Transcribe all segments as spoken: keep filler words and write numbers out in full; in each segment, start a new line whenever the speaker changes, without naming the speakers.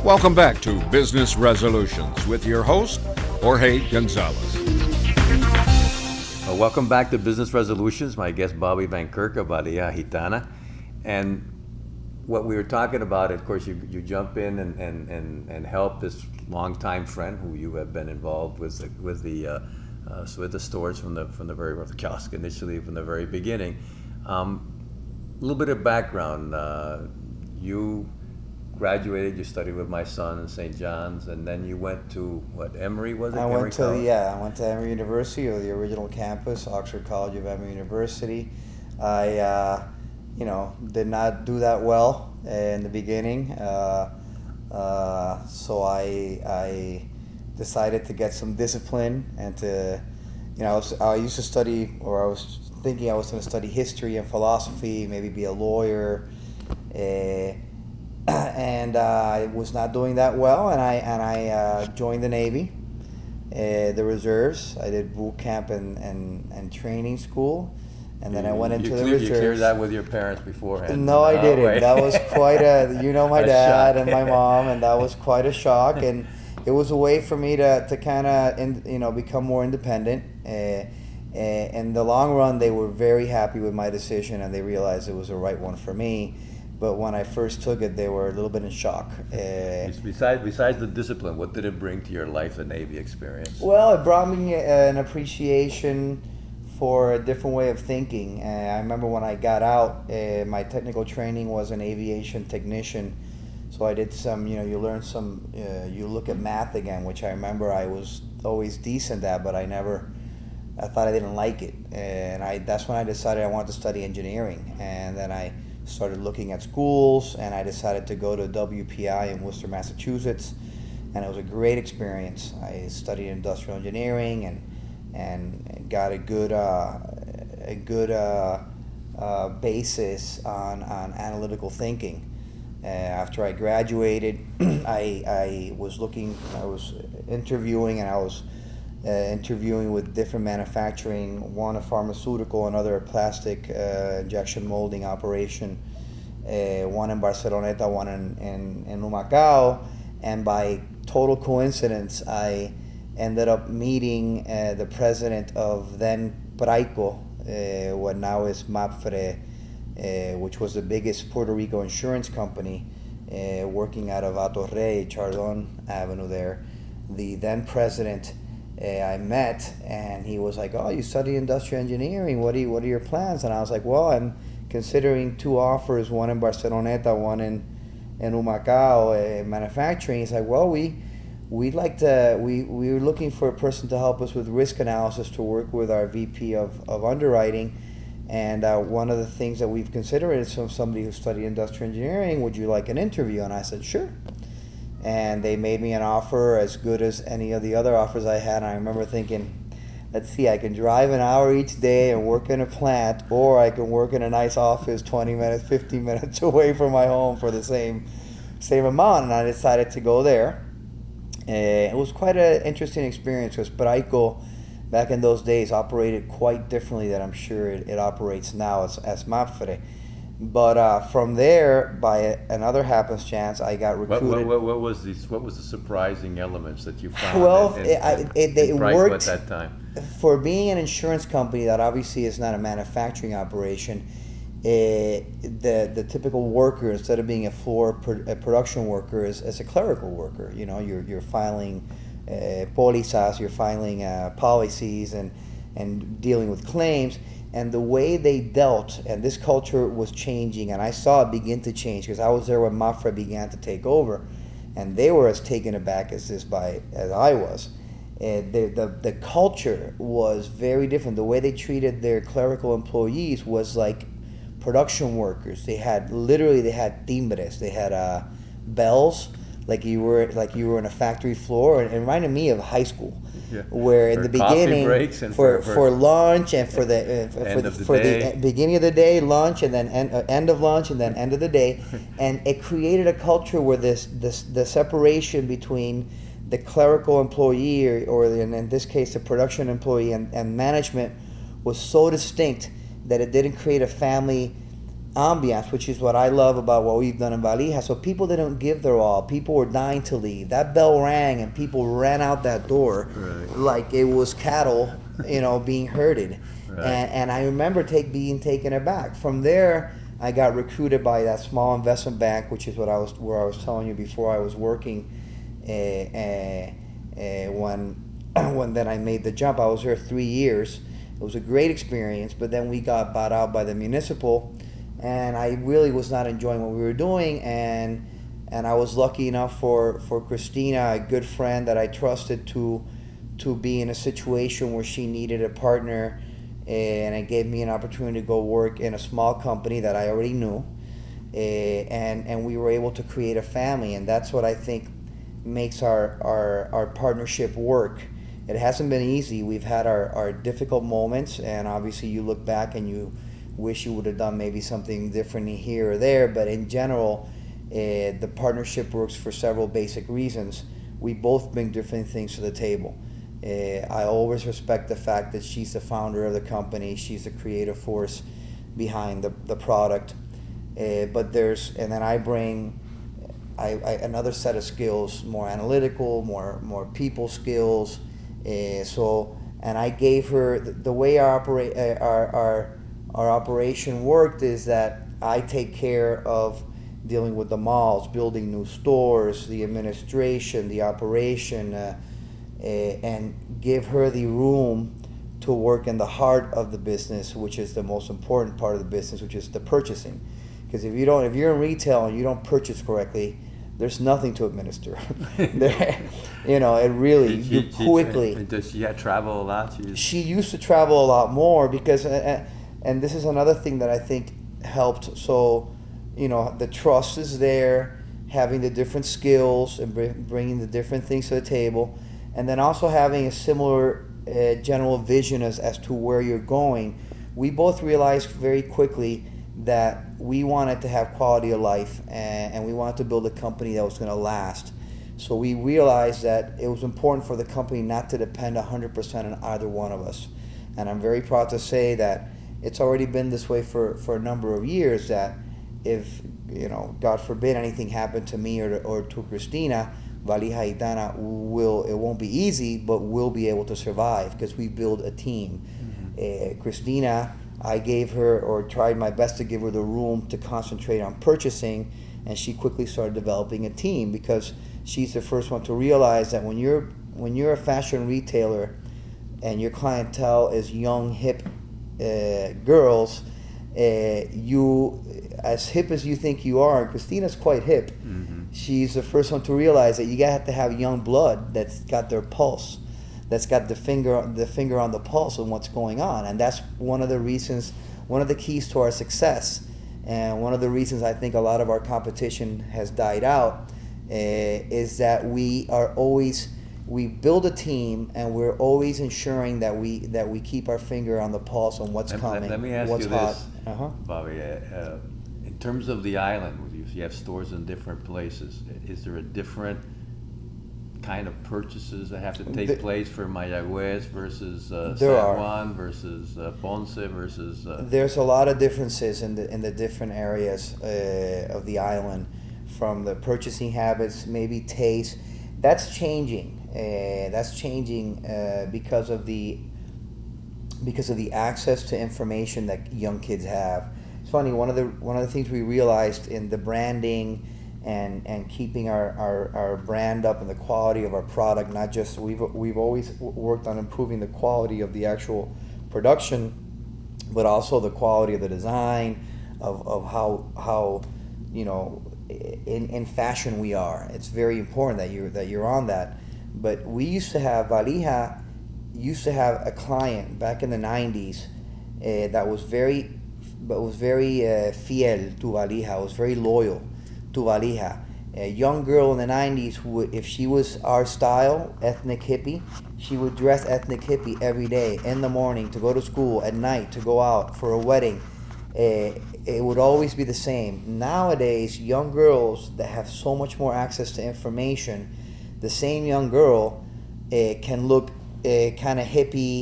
Welcome back to Business Resolutions with your host, Jorge Gonzalez.
Uh, welcome back to Business Resolutions. My guest, Bobby Van Kirk, Bahia Gitana. And what we were talking about, of course, you, you jump in and, and, and, and help this longtime friend who you have been involved with the, with the uh, uh, with the stores from the from the very with the kiosk initially from the very beginning. Um, a little bit of background. Uh, you graduated, you studied with my son in Saint John's, and then you went to, what, Emory, was it?
I
Emory
went to,
College?
yeah, I went to Emory University, or the original campus, Oxford College of Emory University. I, uh, you know, did not do that well in the beginning, uh, uh, so I, I decided to get some discipline and to, you know, I, was, I used to study, or I was thinking I was going to study history and philosophy, maybe be a lawyer, uh, and uh, I was not doing that well, and I and I uh, joined the Navy, uh, the reserves. I did boot camp and, and, and training school, and then
you,
I went into
you
the
clear,
reserves.
You cleared that with your parents beforehand?
No, I
Oh,
didn't.
wait.
That was quite a, you know, my
A
dad
shock.
and my mom, and that was quite a shock, and it was a way for me to, to kind of, you know, become more independent. Uh, uh, in the long run, they were very happy with my decision, and they realized it was the right one for me. But when I first took it, they were a little bit in shock. Uh,
besides, besides the discipline, what did it bring to your life, the Navy experience?
well, it brought me an appreciation for a different way of thinking. Uh, I remember when I got out, uh, my technical training was an aviation technician. So I did some, you know, you learn some, uh, you look at math again, which I remember I was always decent at, but I never, I thought I didn't like it. And I that's when I decided I wanted to study engineering. And then I started looking at schools, and I decided to go to W P I in Worcester, Massachusetts, and it was a great experience. I studied industrial engineering and and got a good uh, a good uh, uh, basis on, on analytical thinking. Uh, after I graduated, I I was looking, I was interviewing, and I was uh, interviewing with different manufacturing, one a pharmaceutical, another a plastic uh, injection molding operation, uh, one in Barceloneta, one in, in, in Humacao, and by total coincidence, I ended up meeting uh, the president of then Praico, uh, what now is Mapfre, uh, which was the biggest Puerto Rico insurance company, uh, working out of Atorrey, Chardon Avenue there. The then president Uh, I met, and he was like, "Oh, you study industrial engineering. What are you, what are your plans?" And I was like, "Well, I'm considering two offers, one in Barceloneta, one in in Humacao, uh, manufacturing." He's like, "Well, we we'd like to we we were looking for a person to help us with risk analysis to work with our V P of of underwriting, and uh, one of the things that we've considered is from somebody who studied industrial engineering. Would you like an interview?" And I said, "Sure." And they made me an offer as good as any of the other offers I had. And I remember thinking, let's see, I can drive an hour each day and work in a plant, or I can work in a nice office twenty minutes, fifteen minutes away from my home for the same same amount. And I decided to go there. Uh, it was quite an interesting experience because Praico, back in those days, operated quite differently than I'm sure it, it operates now as, as Mapfre. But uh, from there, by another happenstance, I got recruited.
What, what, what, was the, what was the surprising elements that you found
well,
in, in,
it, I, it, it
in Praico
worked
at that time?
For being an insurance company that obviously is not a manufacturing operation. Uh, the the typical worker, instead of being a floor pro, a production worker, is, is a clerical worker. You know, you're you're filing uh, pólizas, you're filing uh, policies, and and dealing with claims. And the way they dealt, and this culture was changing, and I saw it begin to change because I was there when Mapfre began to take over, and they were as taken aback as this by as I was. And the, the the culture was very different. The way they treated their clerical employees was like production workers. They had literally they had timbres, they had uh, bells, like you were like you were on a factory floor. And it reminded me of high school.
Yeah.
Where
for
in the beginning,
breaks and
for,
for,
for lunch and for the uh, for,
end
the,
of the
for
day.
the beginning of the day, lunch, and then end, uh, end of lunch, and then end of the day, and it created a culture where this this the separation between the clerical employee, or, or in, in this case the production employee, and, and management was so distinct that it didn't create a family ambiance, which is what I love about what we've done in Valija. So people didn't give their all. People were dying to leave. That bell rang and people ran out that door
Right.
like it was cattle, you know, being herded.
Right.
And, and I remember take, being taken aback. From there, I got recruited by that small investment bank, which is what I was where I was telling you before. I was working uh, uh, uh, when when then I made the jump. I was there three years. It was a great experience, but then we got bought out by the municipal, and I really was not enjoying what we were doing. And and I was lucky enough for, for Christina, a good friend that I trusted, to to be in a situation where she needed a partner, and it gave me an opportunity to go work in a small company that I already knew, uh, and and we were able to create a family, and that's what I think makes our our, our partnership work. It hasn't been easy. We've had our, our difficult moments, and obviously you look back and you wish you would have done maybe something different here or there, but in general, uh, the partnership works for several basic reasons. We both bring different things to the table. Uh, I always respect the fact that she's the founder of the company, she's the creative force behind the, the product, uh, but there's, and then I bring I, I, another set of skills, more analytical, more more people skills. Uh, so, and I gave her the, the way our, opera, uh, our our our operation worked is that I take care of dealing with the malls, building new stores, the administration, the operation, uh, uh, and give her the room to work in the heart of the business, which is the most important part of the business, which is the purchasing. Because if you don't, if you're in retail and you don't purchase correctly, there's nothing to administer. there, you know, it really
She-
you
she-
quickly.
she- Does she had travel a lot? She,
She used to travel a lot more because, uh, and this is another thing that I think helped. So, you know, the trust is there, having the different skills and br- bringing the different things to the table, and then also having a similar uh, general vision as, as to where you're going. We both realized very quickly that we wanted to have quality of life, and, and we wanted to build a company that was going to last. So we realized that it was important for the company not to depend one hundred percent on either one of us. And I'm very proud to say that it's already been this way for, for a number of years, that if, you know, God forbid anything happened to me or to, or to Christina, Valija Gitana will, it won't be easy, but we'll be able to survive because we build a team. Mm-hmm. uh, Christina, I gave her, or tried my best to give her, the room to concentrate on purchasing, and she quickly started developing a team because she's the first one to realize that when you're when you're a fashion retailer and your clientele is young, hip uh, girls, uh, you, as hip as you think you are, and Christina's quite hip, mm-hmm. she's the first one to realize that you got to have young blood that's got their pulse, that's got the finger the finger on the pulse of what's going on. And that's one of the reasons, one of the keys to our success, and one of the reasons I think a lot of our competition has died out, uh, is that we are always, we build a team and we're always ensuring that we that we keep our finger on the pulse on what's
let,
coming,
let, let me ask
what's
you
hot.
this,
Uh-huh.
Bobby. Uh, uh, in terms of the island, with you, you have stores in different places. Is there a different kind of purchases that have to take
The-
place for Mayagüez versus uh,
There
San
are.
Juan versus uh, Ponce versus? Uh,
There's a lot of differences in the in the different areas uh, of the island, from the purchasing habits, maybe taste. That's changing. Uh, that's changing uh, because of the because of the access to information that young kids have. It's funny. One of the one of the things we realized in the branding and and keeping our, our, our brand up and the quality of our product, not just we've we've always w- worked on improving the quality of the actual production, but also the quality of the design, of, of how how you know in, in fashion we are. It's very important that you that you're on that. But we used to have Valija used to have a client back in the nineties uh, that was very but was very uh, fiel to Valija, was very loyal to Valija. A young girl in the nineties who, if she was our style, ethnic hippie, she would dress ethnic hippie every day, in the morning to go to school, at night to go out for a wedding. Uh, it would always be the same. Nowadays, young girls that have so much more access to information, the same young girl uh, can look uh, kind of hippie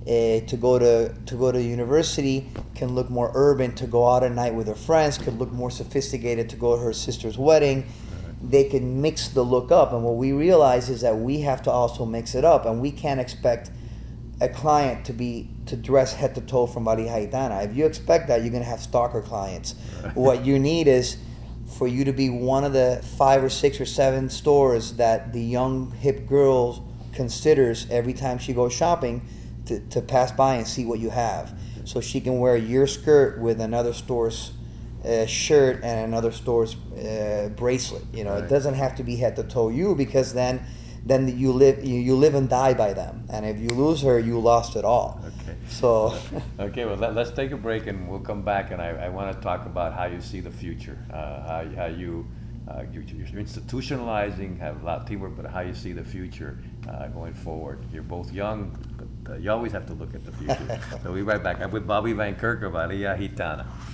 uh, to go to to go to university can look more urban, to go out at night with her friends could look more sophisticated, to go to her sister's wedding. They can mix the look up, and what we realize is that we have to also mix it up, and we can't expect a client to be to dress head to toe from Valija Gitana. If you expect that, you're going to have stalker clients. What you need is for you to be one of the five or six or seven stores that the young hip girl considers every time she goes shopping to, to pass by and see what you have, so she can wear your skirt with another store's uh, shirt and another store's uh, bracelet. You know,
Right.
It doesn't have to be head to toe you, because then then you live you, you live and die by them, and if you lose her, you lost it all.
Okay.
So
Okay, well, let, let's take a break and we'll come back, and I, I want to talk about how you see the future, uh, how, how you, uh, you, you're institutionalizing, have a lot of teamwork, but how you see the future uh, going forward. You're both young, but uh, you always have to look at the future. So we'll be right back. I'm with Bobby Van Kirk of Valija Gitana.